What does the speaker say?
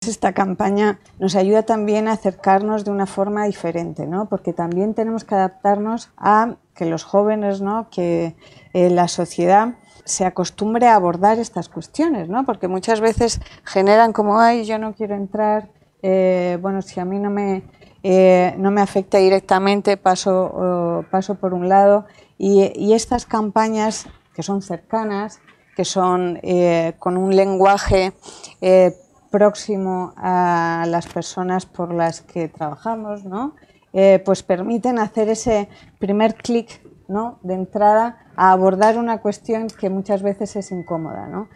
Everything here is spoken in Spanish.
Esta campaña nos ayuda también a acercarnos de una forma diferente, ¿no? Porque también tenemos que adaptarnos a que los jóvenes, ¿no? Que la sociedad se acostumbre a abordar estas cuestiones, ¿no? Porque muchas veces generan como, ay, yo no quiero entrar, bueno, si a mí no me afecta directamente, paso por un lado, y estas campañas que son cercanas, que son con un lenguaje próximo a las personas por las que trabajamos, ¿no? Pues permiten hacer ese primer clic, ¿no? De entrada a abordar una cuestión que muchas veces es incómoda, ¿no?